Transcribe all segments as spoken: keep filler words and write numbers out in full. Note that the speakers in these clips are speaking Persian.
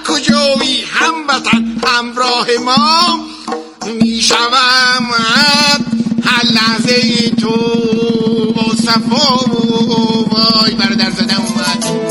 کجایی هموطن همراه ما، میشوم هر لحظه تو با صفا وای برادر زدم اومد.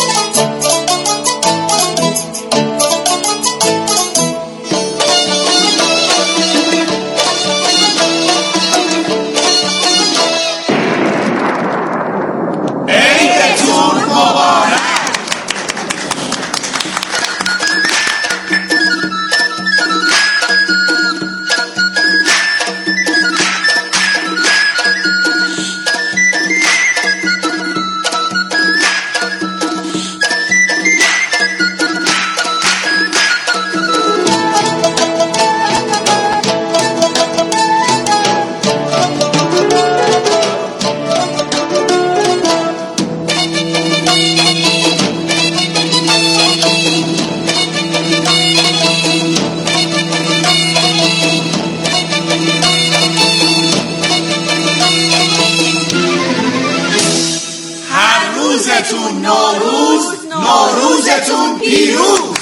نوروز نوروزتون پیروز.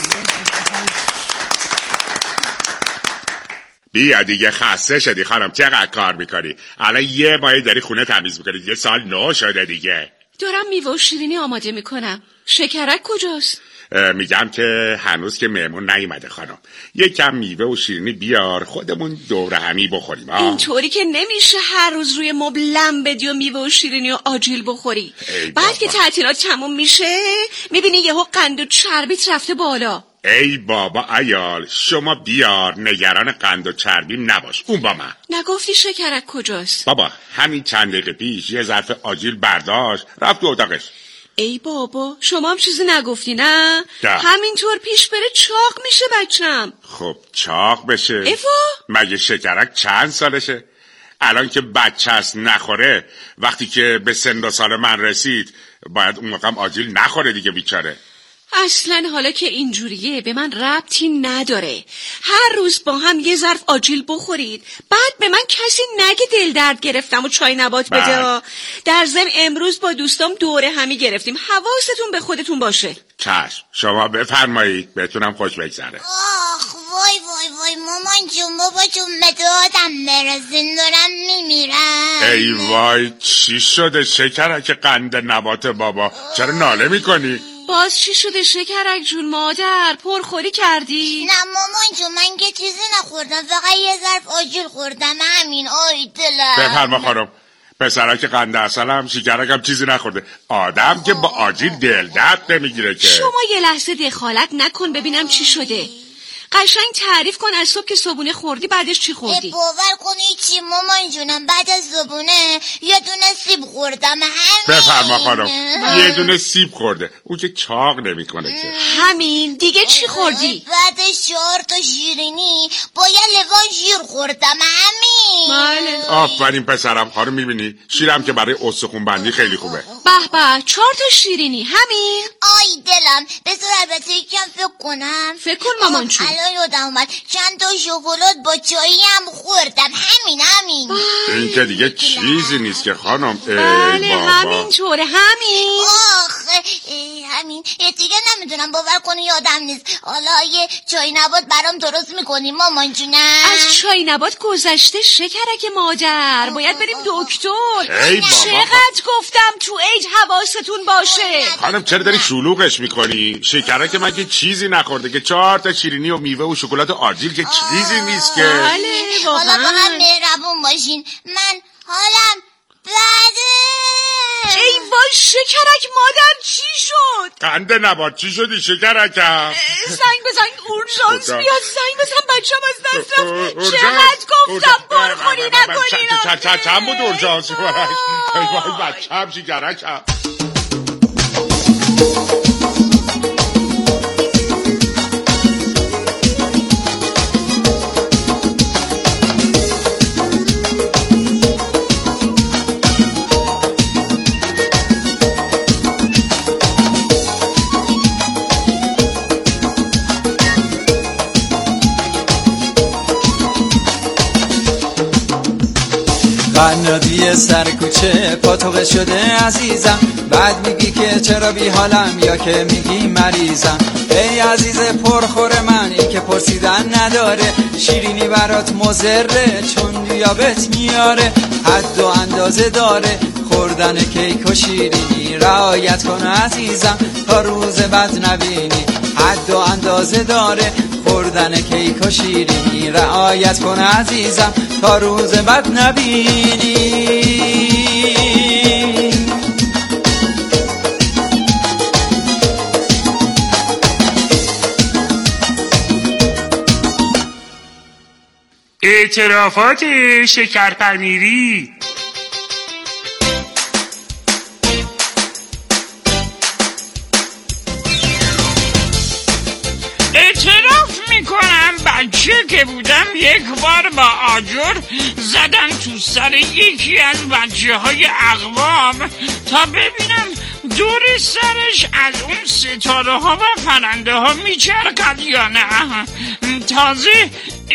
بیا دیگه خسته شدی خانم، چقدر کار میکنی؟ الان یه ماه داری خونه تمیز میکنی، یه سال نو شده دیگه. دارم میوه و شیرینی آماده میکنم. شکرک کجاست؟ میگم که هنوز که مهمون نیومده خانم، یک کم میوه و شیرینی بیار خودمون دور همی بخوریم. آه. اینطوری که نمیشه هر روز روی مبل لم بدی و میوه و شیرینی و آجیل بخوری. بعد که تعطیلات تموم میشه میبینی یهو قند و چربیت رفته بالا. ای بابا عیال، شما بیار نگران قند و چربیم نباش، اون با من. نگفتی شکرک کجاست؟ بابا همین چند دقیقه پیش یه ظرف آجیل برداشت رفت تو اتاقش. ای بابا شما هم چیزی نگفتی نه؟ ده. همینطور پیش بره چاق میشه بچم. خب چاق بشه؟ ایوا مگه شکرک چند سالشه؟ الان که بچه هست نخوره، وقتی که به سن و سال من رسید باید اون موقع آجیل نخوره دیگه بیچاره. اصلا حالا که اینجوریه به من ربطی نداره. هر روز با هم یه ظرف آجیل بخورید، بعد به من کسی نگه دل درد گرفتم و چای نبات بده. در ضمن امروز با دوستام دوره همی گرفتیم، حواستون به خودتون باشه. چشم، شما بفرمایید، بهتونم خوش بگذره. آخ وای وای وای مامان جون بابا جون مدادم برسین دارم میمیرم. ای وای چی شده شکرک قند نبات بابا؟ چرا ناله میکنی؟ باز چی شده شکرک جون مادر؟ پرخوری کردی؟ نه مامان جون من که چیزی نخوردم، فقط یه ظرف آجیل خوردم همین. آی دلم. بفرما خانم، پسرک قند اصل هم شکرک هم چیزی نخورده. آدم که با آجیل دل درد نمیگیره که. شما یه لحظه دخالت نکن ببینم چی شده. قشنگ تعریف کن از صبح که صبونه خوردی بعدش چی خوردی؟ باور کنی چی مامان جونم، بعد از صبونه یه دونه سیب خوردم همین. بفرما خانم، یه دونه سیب خورده، اون که چاق نمیکنه که. همین دیگه چی خوردی؟ بعدش چهار تا شیرینی با یه لیوان شیر خوردم همین. بله. آفرین پسرم خانم، میبینی شیرم که برای استخون بندی خیلی خوبه. به به، چهار تا شیرینی همین. آی دلم، بذار البته یکم فکر کنم. فکر کن مامان چون. الان یادم اومد چند تا شکلات با چایی هم خوردم همین همین. این که دیگه چیزی نیست که خانم. بله همینطوره همین. آخ همین دیگه نمیدونم، باور کنی یادم نیست. حالا یه چای نبات برام درست میکنی مامان جونم؟ از چای نبات گذشته شکرک مادر، باید بریم دکتر. چقدر گفتم تو عید حواستون باشه. خانم چرا داری شلوغش میکنی؟ شکرک مگه چیزی نخورده که چهار تا شیرینی و میوه و شکلات آجیل که چیزی نیست که. بله واقعا. حالا با هم مهربون باشین، من حالم بده. ای وای شکرک مادر چی شد؟ قند نبات چی شدی شکرکم؟ زنگ بزن اورژانس بیاد، زنگ بزن بچم از دست رفت. چقدر گفتم پرخوری نکنین. چند بود اورژانس؟ ای وای بچم شکرکم. قنادی سر کوچه پاتوقه شده عزیزم، بعد میگی که چرا بی حالم یا که میگی مریضم. ای عزیز پرخور من، این که پرسیدن نداره، شیرینی برات مضره چون دیابت میاره. حد و اندازه داره خوردن کیک و شیرینی، رعایت کن عزیزم تا روز بد نبینی. حد و اندازه داره خوردن کیک و شیرینی، رعایت کن عزیزم تا روز بد نبینی. اعترافات شکرپنیری. اعتراف میکنم بچه که بودم یک بار با آجر زدم تو سر یکی از بچه های اقوام تا ببینم دور سرش از اون ستاره ها و پرنده ها میچرخد یا نه. تازه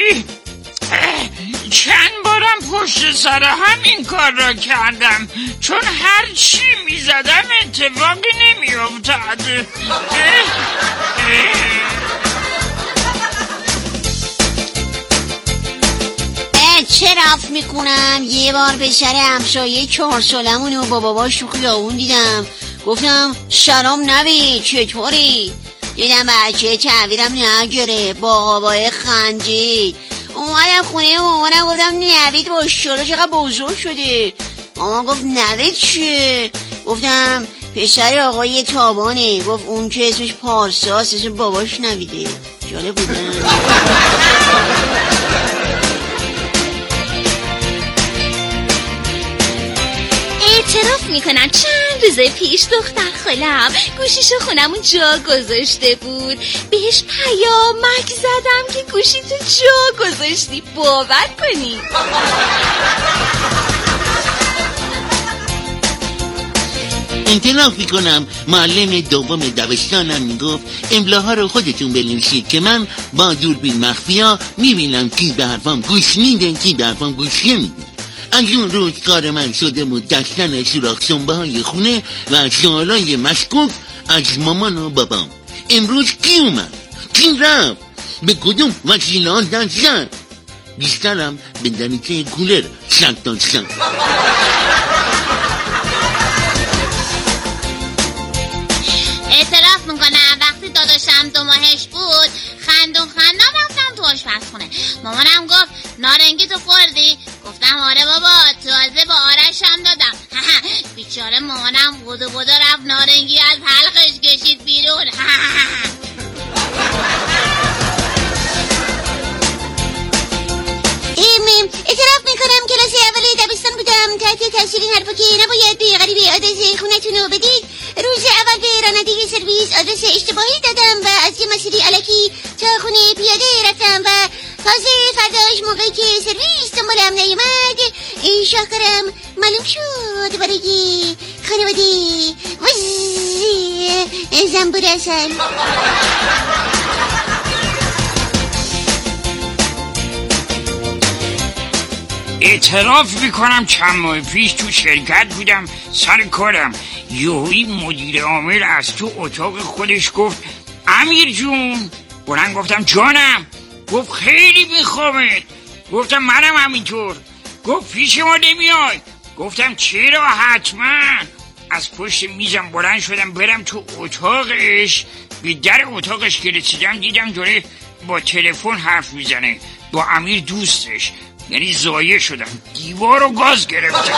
چند بارم پشت سر هم این کار را کردم، چون هر چی میزدم اتفاقی نمیافتاد. اعتراف میکنم یه بار به شهر همسایه چهار سالمون و با باباش تو خیابون دیدم. گفتم سلام نوید چطوری؟ دیدم بچه تعویرم نگره با هوای خندید. اومدم خونه مامانم گفتم نوید با شروع چقدر بزرگ شده. مامان گفت نوید چیه؟ گفتم پسر آقای تابانه. گفت اون که اسمش پارساست، اسم باباش نویده. جالب بوده. اعتراف میکنم چند روز پیش دختر خالم گوشیشو خونمون جا گذاشته بود. بهش پیامک زدم که گوشی تو جا گذاشتی، باور کنی. اعتراف میکنم معلم دوم دبستانم میگفت املاها رو خودتون بنویسید که من با دوربین مخفیا میبینم کی به حرفام گوش میده کی به حرفام گوش نمیده. از اون روز کار من شده بود داشتن سوراخ سنبه های خونه و سوالای مشکوک از مامان و بابام. امروز کی اومد؟ کی رفت؟ به کدوم وسیله ها دست زد؟ بیشترم به دریچه کولر شک داشتم. اعتراف میکنم وقتی داداشم دو ماهش بود خندون خندم رفتم تو آشپزخونه. مامانم گفت نارنگی تو خوردی؟ گفتم آره بابا، تازه با آرش هم دادم. بیچاره مامانم بودو بودو رفت نارنگی از حلقش کشید بیرون. اعتراف میکنم کلاس اولی دبستان بودم. تحت تاثیر این حرفا که نباید به غریبه آدرس خونتون رو بدید، روز اول به راننده سرویس آدرس اشتباهی دادم و از یه مسیری الکی تا خونه پیاده رفتم و تازه فرداش موقعی که سرویس دنبالم نیومد این شاهکارم معلوم شد برای خانواده وزی زنبور اصل. اعتراف میکنم چند ماه پیش تو شرکت بودم سر کارم، یهویی مدیر عامل از تو اتاق خودش گفت امیر جون. بلند گفتم جانم. گفت خیلی میخوامت. گفتم منم همینطور. گفت پیش ما نمیای؟ گفتم چرا حتما. از پشت میزم بلند شدم برم تو اتاقش. به در اتاقش که رسیدم دیدم داره با تلفن حرف میزنه با امیر دوستش. یعنی زایه شدم، دیوار رو گاز گرفتم.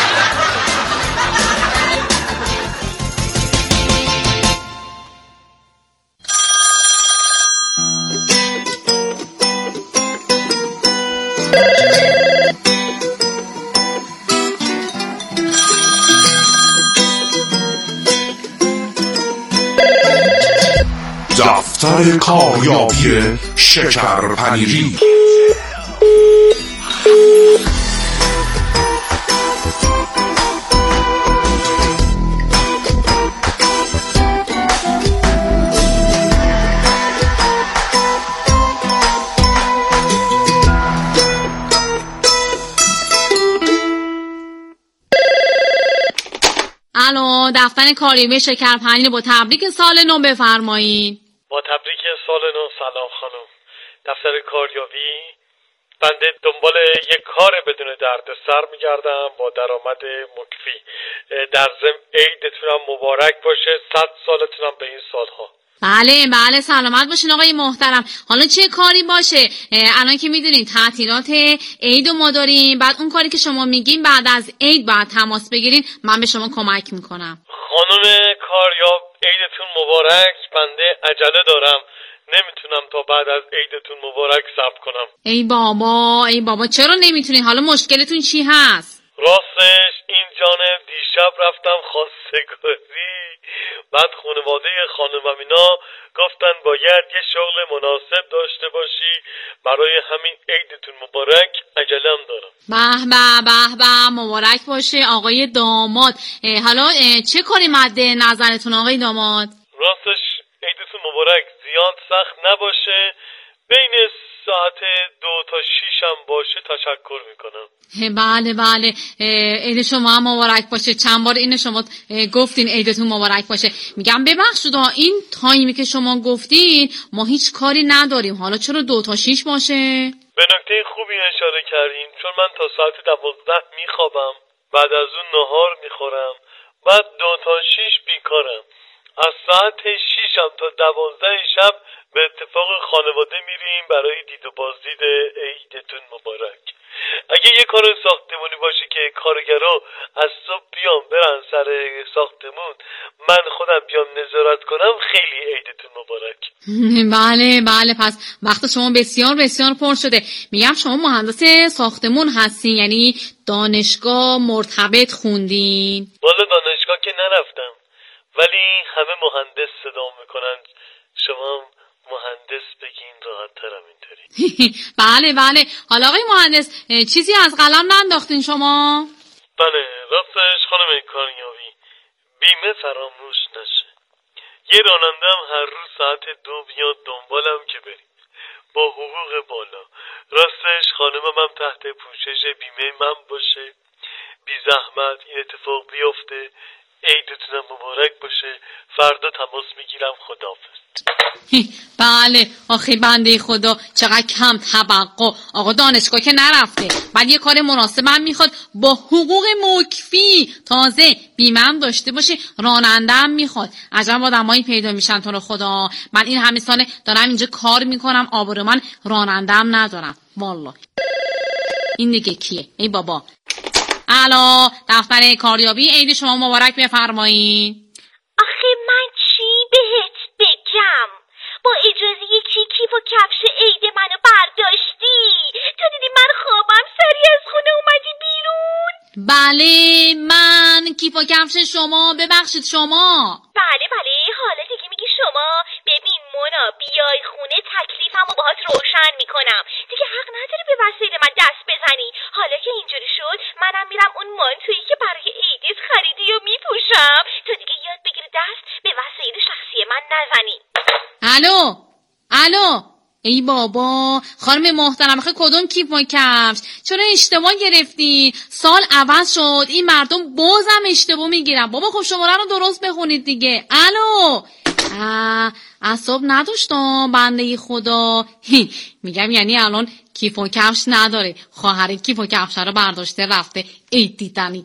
دفتر کاریابی شکرپنیری. الو، دفتر کاریابی شکرپنیر با تبریک سال نو بفرمایید. با تبریک سال نو. سلام خانم. دفتر کاریابی. بنده دنبال یک کار بدون دردسر میگردم با درآمد مکفی. در ضمن عیدتونم مبارک باشه. صد سالتونم به این سالها. بله بله سلامت باشین آقای محترم. حالا چه کاری باشه؟ الان که میدونین تعطیلات عید رو ما داریم، بعد اون کاری که شما میگین بعد از عید باید تماس بگیرین، من به شما کمک میکنم. خانم کاریاب عیدتون مبارک. بنده عجله دارم، نمیتونم تا بعد از عیدتون مبارک صبر کنم. ای بابا ای بابا چرا نمیتونین؟ حالا مشکلتون چی هست؟ راستش این جانب دیشب رفتم خواستگاری، بعد خانواده خانمم اینا گفتن باید یه شغل مناسب داشته باشی، برای همین عیدتون مبارک. عجلم دارم. به به به به مبارک باشه آقای داماد. حالا چه کاری مد نظرتون آقای داماد؟ راستش عیدتون مبارک زیاد سخت نباشه، بین ساعت دو تا شیش هم باشه تشکر میکنم. بله بله عید شما هم مبارک باشه. چند بار این شما گفتین عیدتون مبارک باشه. میگم ببخشید این تایمی که شما گفتین ما هیچ کاری نداریم، حالا چرا دو تا شیش باشه؟ به نکته خوبی اشاره کردین، چون من تا ساعت دوازده میخوابم، بعد از اون نهار میخورم، بعد دو تا شیش بیکارم. از ساعت شیشم تا دوازده شب به اتفاق خانواده میریم برای دید و بازدید عیدتون مبارک. اگه یه کار ساختمونی باشه که کارگرها از صبح بیام برن سر ساختمون، من خودم بیام نظارت کنم، خیلی عیدتون مبارک. بله بله پس وقت شما بسیار بسیار پر شده. میگم شما مهندس ساختمون هستین، یعنی دانشگاه مرتبط خوندین؟ والا دانشگاه که نرفتم، ولی همه مهندس صدا میکنن. شما مهندس بگین راحت ترم اینطوری. بله بله. حالا آقای مهندس چیزی از قلم ننداختین شما؟ بله راستش خانم کاریابی، بیمه فراموش نشه. یه رانندم هر روز ساعت دو بیاد دنبالم که بریم با حقوق بالا. راستش خانمم هم تحت پوشش بیمه من باشه، بی زحمت این اتفاق بیفته. عیدتونم مبارک باشه. فردا تماس میگیرم. خداحافظ. بله آخه بنده خدا چقدر کم توقع. آقا دانشگاه که نرفته، بعد یه کار مناسب هم میخواد با حقوق مکفی، تازه بیمه هم داشته باشه، راننده هم میخواد. عجب آدمایی پیدا میشن تو رو خدا. من این همه ساله دارم اینجا کار میکنم، آبرو من راننده هم ندارم والله. این دیگه کیه؟ ای بابا. الو دفتر کاریابی عید شما مبارک بفرمایید. آخه من چی بهت بگم؟ با اجازه یکی کیف و کفش عید منو برداشتی؟ تو دیدی من خوابم سری از خونه اومدی بیرون؟ بله من کیف و کفش شما. ببخشید شما. بله بله حالا دیگه میگی شما. ببین مونا بیای خونه تکلیفمو باهات روشن میکنم. دیگه حق نداری به وسایل من دست بزنی. حالا که اینجوری شد منم میرم اون مانتویی که برای عیدت خریدی و میپوشم. تو دیگه یاد بگیری دست به وسایل شخصی من نزنی. الو الو ای بابا خانم محترم آخه کدوم کیف و کفش؟ چرا اشتباه گرفتی؟ سال عوض شد، این مردم بازم اشتباه میگیرن. بابا خب شماره رو درست بخونید دیگه. الو اعصاب نداشتم بنده خدا. میگم یعنی الان کیف و کفش نداره، خواهر کیف و کفش رو برداشته رفته عید دیدنی.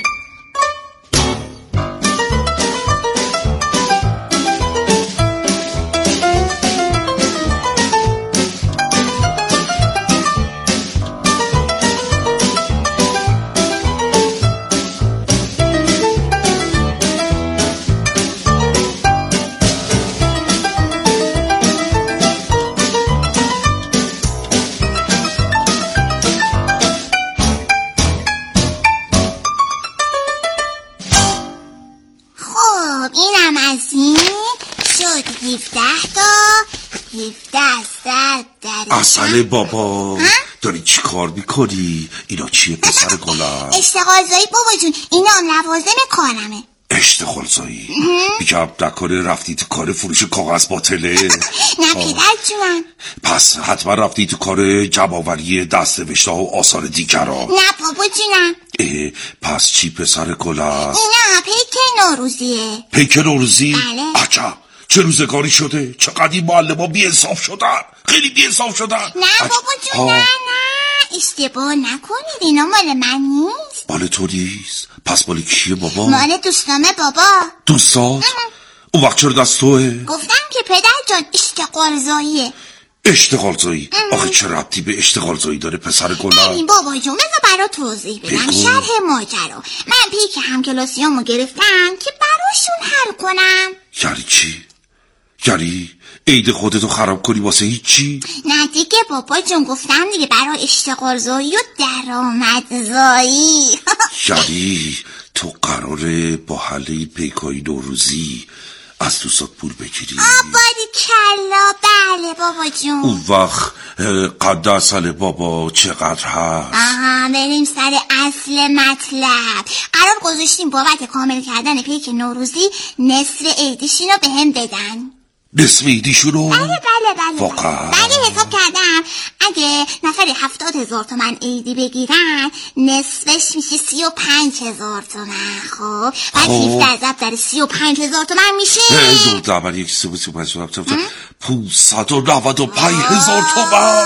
اصله بابا داری چی کار میکنی؟ اینا چیه پسر گلم؟ اشتغالزایی بابا جون، اینا هم لوازم کارمه. اشتغالزایی؟ میگم نکنه رفتی تو کار فروش کاغذ باطله؟ نه پدر جون. پس حتما رفتی تو کار جمع‌آوری دست‌نوشته و آثار دیگرا. نه بابا جونم. اه پس چی پسر گلم؟ نه پیک نوروزیه. پیک نوروزی؟ بله. عجب چه روزگاری شده، چقدر این معلم ها بی انصاف شدن، خیلی بی انصاف شدن. نه بابا جون نه نه اشتباه نکنید، اینا مال من نیست. مال تو نیست؟ پس مال کیه بابا؟ مال دوستامه بابا. دوستات؟ اون وقت چرا دست توه؟ گفتم که پدر جان اشتغال زاییه. اشتغال زایی؟ آخه چه ربطی به اشتغال زایی داره پسر گلم؟ ببین بابا جون بذار برا توضیح بدم شرح ماجرا. من پیک همکلاسیامو گرفتم که براشون حل کنم. یعنی چی؟ یعنی عید خودتو خراب کنی واسه هیچی؟ نه دیگه بابا جون گفتم دیگه برای اشتغال زایی و درآمد زایی. یعنی تو قراره با حل این پیکای نوروزی از دوستات پول بگیری؟ آبادی کلا بله بابا جون. اون وقت قد اصل بابا چقدر هست؟ آها بریم سر اصل مطلب. قرار گذاشتیم بابت کامل کردن پیک نوروزی نصف عیدشینو به هم بدن. نصف عیدیشونو؟ بله بله بله واقعا؟ بله حساب کردم اگه نفری هفتاد هزار تومن عیدی بگیرن نصفش میشه سی و پنج هزار تومن. خب بعد هفته ضرب در سی و پنج هزار تومن میشه هزار دبر یک سی و سی و پنج هزار تومن پونصد و نود و پنج هزار تومن.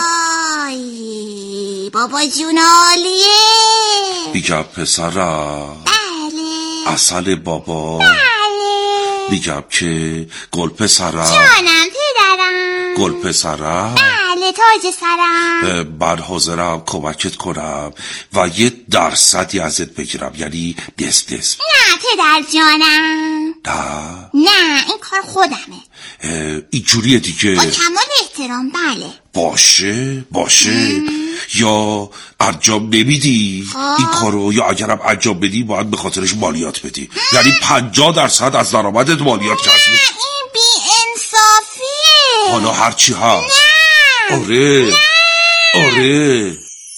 آی بابا جون عالیه. میگم پسرم بله اصل بابا بله میگم که گل پسرم جانم پدرم گل پسرم بله تاج سرم من حاضرم کمکت کنم و یه درصدی ازت بگیرم، یعنی نصف نصف. نه پدر جانم نه نه این کار خودمه. اینجوریه دیگه. با کمال احترام بله. باشه باشه یا انجام نمیدی این کارو، یا اگرم انجام بدی باید به خاطرش مالیات بدی، یعنی پنجاه درصد از درآمدت مالیات کسب. این بی انصافیه. حالا هرچی هست. نه آره نه. آره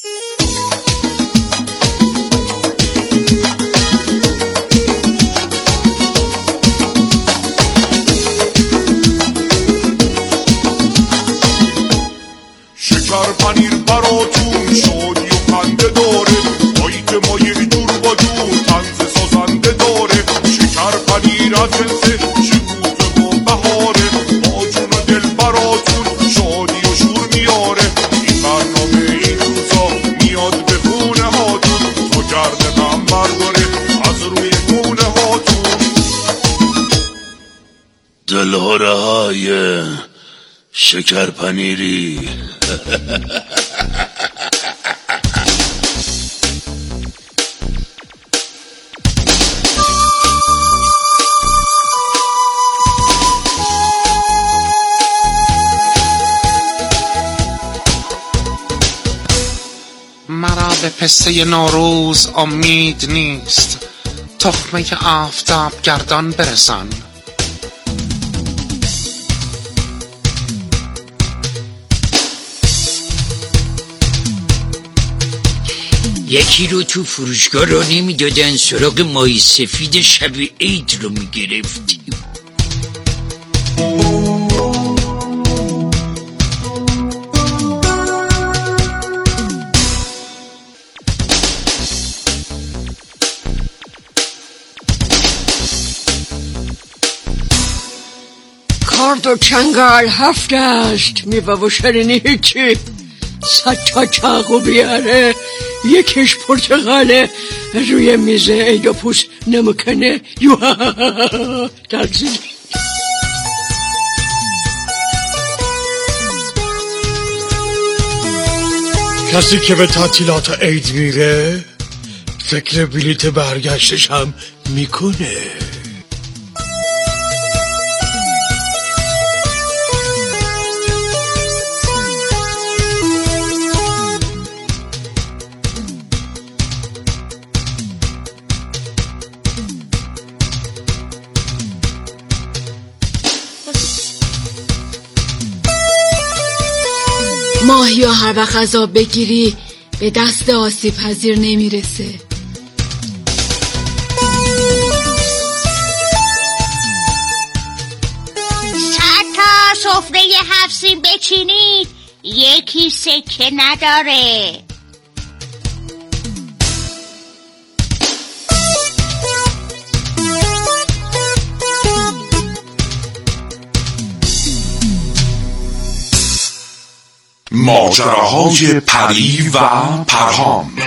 شکر پنیر براتون شادی و خنده داره، هایی که ما یک جور با جور طنز سازنده داره. شکر پنیر از جنس شکوفه و بهاره، با جون و دل براتون شادی و شور میاره. این برنامه این روزا میاد به خونه هاتون، تا گرد غم برداره از روی گونه هاتون. دلهاره های شکر پنیری. مرا به پسته نوروز امید نیست، تخمه آفتاب گردان برسان. یکی رو تو فروشگاه را نمیدادن، سراغ ماهی سفید شب عید رو میگرفتیم. کارد و چنگال هفت است، میوه و شرینی هیچی. صد تا چاقو بیاره، یکیش پرتقاله، روی میز عید و پوست نمکنه. یو ترزیل کسی که به تعطیلات عید میره فکر بلیت برگشتش هم میکنه. ماهی یا هر وقت غذا بگیری به دست آسیب پذیر نمیرسه. صد تا سفره هفت سین بچینید یکی سکه نداره. ماجراهای پری و پرهام.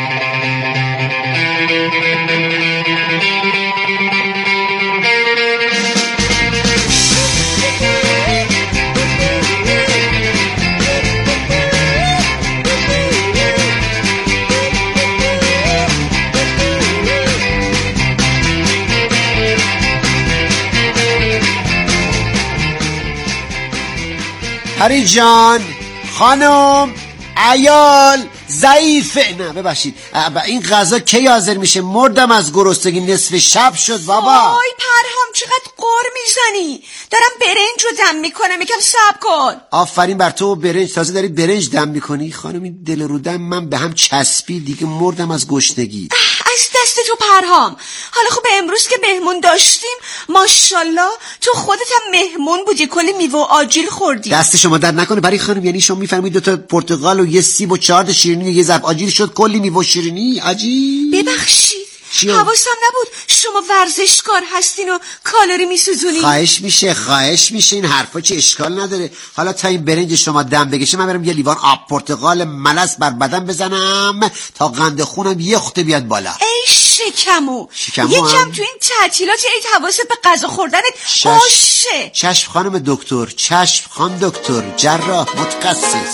پری جان، خانم، عیال، ضعیفه. نه ببخشید، این غذا کی حاضر میشه؟ مردم از گرسنگی، نصف شب شد بابا. وای پرهام چقدر قر میزنی، دارم برنج رو دم میکنم، یکم صبر کن. آفرین بر تو و برنج، تازه داری برنج دم میکنی. خانم این دل رو دم من به هم چسبی دیگه، مردم از گشنگی. از دست تو پرهام. حالا خب امروز که مهمون داشتیم ماشاءالله تو خودت هم مهمون بودی، کلی میوه و آجیل خوردی. دست شما درد نکنه پری خانم، یعنی شما میفرمایید دو تا پرتقال و یه سیب و چهار تا شیرینی و یه ظرف آجیل شد کلی میوه و شیرینی؟ عجیب. ببخشید حواسم نبود شما ورزشکار هستین و کالری میسوزونین. خواهش میشه خواهش میشه این حرفا چه اشکال نداره. حالا تا این برنج شما دم بگشه من برم یه لیوان آب پرتقال ملس بر بدن بزنم تا قند خونم یه خطه بیاد بالا. ای شکمو, شکمو یکم هم. تو این تعطیلات عید حواست به غذا خوردنت باشه. چشم خانم دکتر، چشم خان دکتر، جراح متخصص.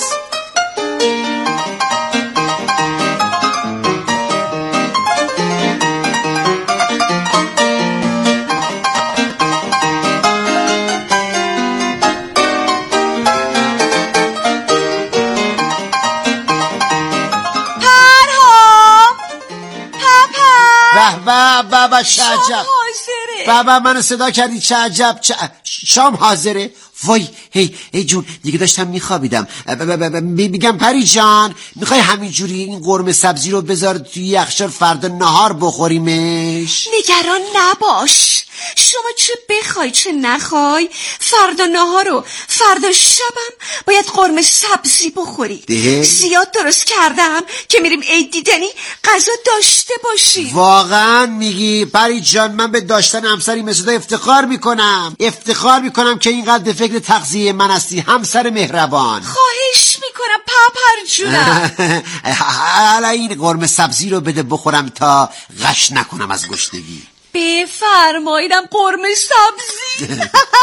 بابا چه عجب، بابا منو صدا کردی، چه عجب. چه... شام حاضره. وای هی هی جون دیگه داشتم میخوابیدم. میگم پری جان میخوای همینجوری این قرمه سبزی رو بذار توی یخچال فردا نهار بخوریمش؟ نگران نباش، شما چه بخوای چه نخوای فردا نهار رو فردا شبم باید قرمه سبزی بخوری. ده؟ زیاد درست کردم که میریم عید دیدنی غذا داشته باشی. واقعا میگی پری جان؟ من به داشتن همسری مثل تو افتخار میکنم، افتخار میکنم که اینقدر به فکر تغذیه من هستی همسر مهربان. خواهش میکنم پاپر جونم. حالا این قرمه سبزی رو بده بخورم تا غش نکنم از گشنگی. بفرماییدم قرمه سبزی.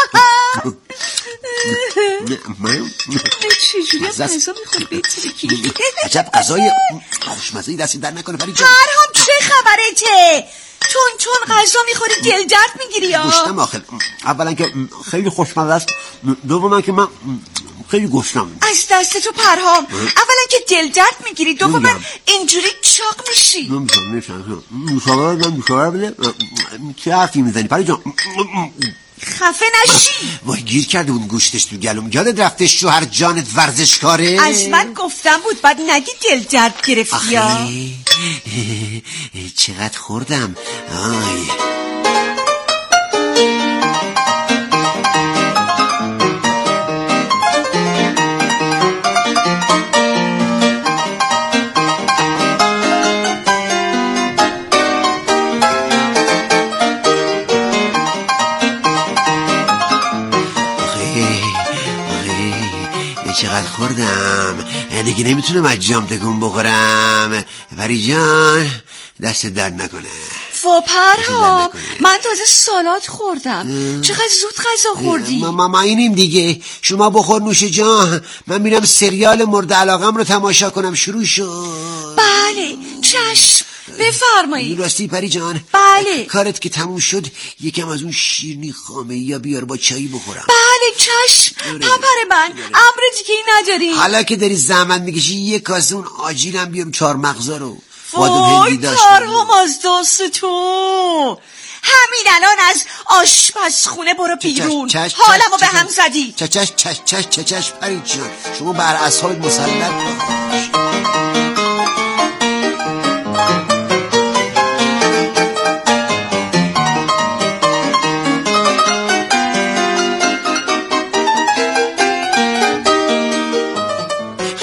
چجوری هم غذا میخوری بترکی؟ عجب غذای خوشمزه‌ای دستی در نکنه پری جان. پرهام چه خبرته؟ تون تون غذا میخوری دل درد میگیری یا؟ گشتم آخر. اولا که خیلی خوشمزه است، دوما که من خیلی گشتم. از دست تو پرهام. اولا که دل درد میگیری، دوما اینجوری چاق میشی. نمیشم نمیشم نوشابه بده نوشابه بده. چه حرفی میزنی پری جان؟ خفه نشی. وای گیر کرده اون گوشتش تو گلوم. یادت رفته شوهر جانت ورزشکاره؟ از من گفتم بود بعد نگی دل درد گرفتی یا؟ چقدر خوردم. آی چقدر خوردم دیگه نمیتونم از جام تکون بخورم. پری جان دست درد نکنه. و پرهام من تازه سالاد خوردم. چقدر زود غذا خوردی؟ ما ما, ما اینیم دیگه. شما بخور نوش جان، من میرم سریال مورد علاقم رو تماشا کنم. شروع شد. بله چشم بفرمایید. راستی پری جان بله کارت که تموم شد یکم از اون شیرینی خامه یا بیار با چایی بخورم. بله چشم پپر من امر دیگه نداری. حالا که داری زحمت میکشی یه کاسه اون آجیلم بیام چهار مغزا رو. وای پرهام از دست تو. همین الان از آشپزخونه برو بیرون. حالمو به هم زدی. چش چش چش چش چش چش پری جان شما بر اعصابت مسلط باش.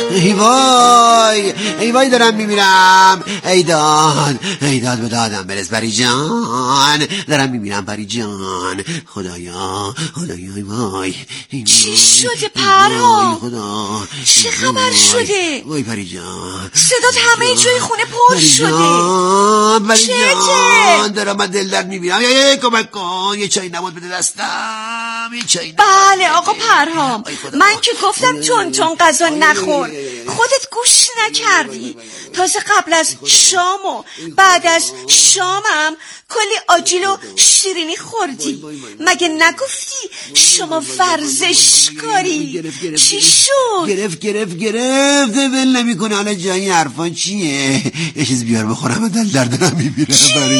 ای وای ای وای دارم میمیرم. ای داد ای داد به دادم برس پری جان، دارم میمیرم پری جان. خدایا خدایا ای وای. چی شده پرهام؟ خدا چه خبر شده؟ وای پری جان، صدات همه جای خونه پر شده. چته؟ دارم من دل درد میمیرم. یه کمک کن، یه چای نبات بده دستم، یه چای نبات. بله آقا پرهام، من که گفتم تون تون غذا نخور، خودت گوش نکردی. تازه قبل از شام و بعد از شامم کلی آجیل و شیرینی خوردی. مگه نگفتی شما ورزشکاری؟ چی شد؟ گرفت گرفت گرفت ول نمی کنه. حالا جای این حرفان چیه؟ یه چیز بیار بخورم، دل درد دارم میبیرم.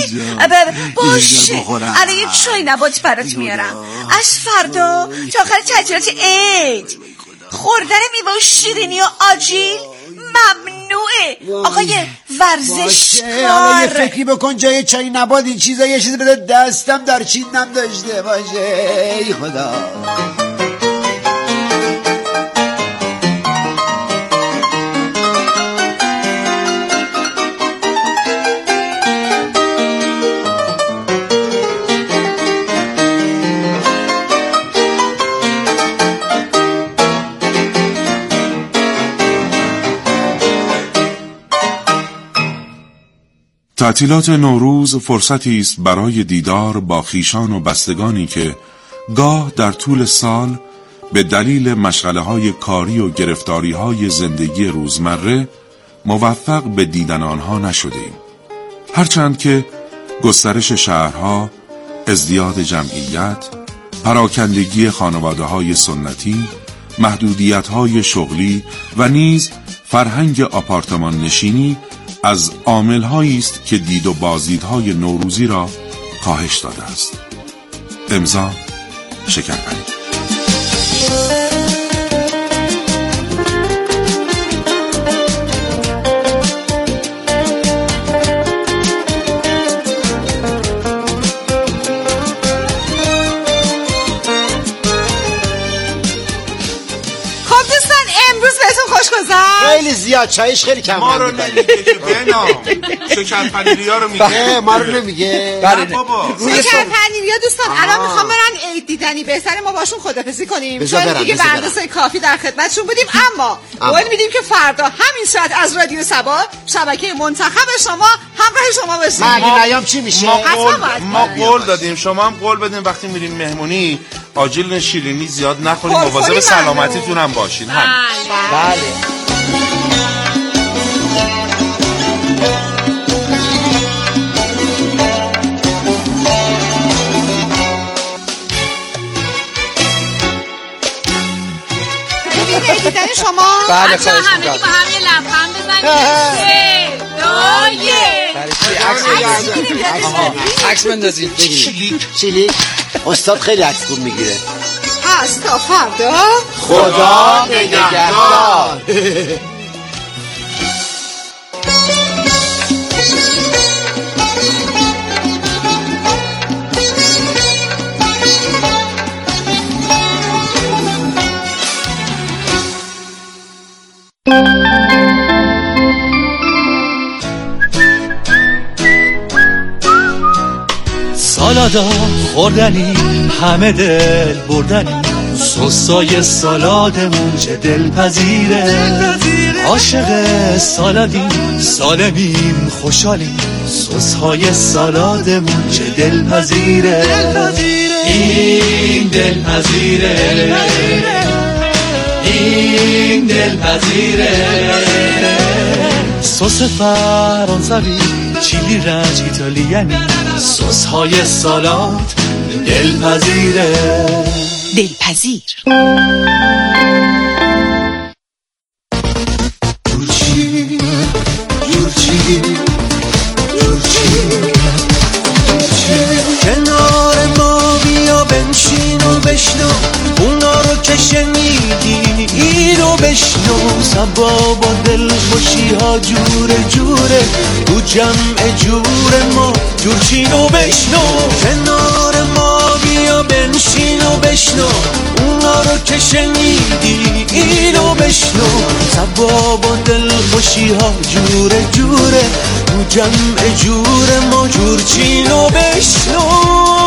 باشه الان یه چای نبات برات میارم. از فردا تا آخر تعطیلات عید خوردن میوه و شیرینی و آجیل ممنوعه. آقای ورزشکار، حالا یه فکری بکن جای چای نبات این چیزا یه چیز بده دستم، در چینم داشته باشه. ای خدا. تعطیلات نوروز فرصتی است برای دیدار با خویشان و بستگانی که گاه در طول سال به دلیل مشغله‌های کاری و گرفتاری‌های زندگی روزمره موفق به دیدن آنها نشدیم. هرچند که گسترش شهرها، ازدیاد جمعیت، پراکندگی خانواده‌های سنتی، محدودیت‌های شغلی و نیز فرهنگ آپارتمان نشینی از عامل‌هایی است که دید و بازدیدهای نوروزی را کاهش داده است. امضا شکرپری. خیلی زیاد، چایش خیلی کم. ما رو نمیگه که بنام شکرپنیری ها رو میگه. ما رو نمیگه. بله بابا شکرپنیری ها دوستان الان میخوام برن عید دیدنی، بهتره ما باشون خدافظی کنیم چون دیگه به اندازه کافی در خدمتشون بودیم. اما قول میدیم که فردا همین ساعت از رادیو سبا شبکه منتخب شما همراه شما باشیم. من اگه نیام چی میشه؟ ما قول, ما قول دادیم، شما هم قول بدین وقتی میریم مهمونی آجیل شیرینی زیاد نخوریم، مواظب سلامتیتون هم باشین. هم بله. دیدن شما بله خواهش میکنم. همه با هم یه لبخند بزنید. سه دو یک عکس بندازید. چلیک استاد خیلی عکس خوب میگیره. پس تا فردا خدا نگهدار. سالادا خوردنی همه دل بردنی، سسای سالادمون چه دلپذیره. عاشق سالادیم سالمیم خوشحالیم، سسهای سالادمون چه دلپذیره. این دلپذیره این دلپذیره. سس فرانسوی چیلی رنج ایتالیانی، سس های سالاد دلپذیره. دلپذیر. یورچی یورچی یورچی کنار ما بیا بنشین و بشنو اونا رو که شنیدی اینو بشنو. سبا با دل خوشی ها جوره جوره تو جمع جور ما جورچین و بشنو. کنار ما بیا بنشین و بشنو اونا رو که شنیدی اینو بشنو. سبا سبا با دل خوشی ها جوره جوره تو جمع جور ما جورچینو بشنو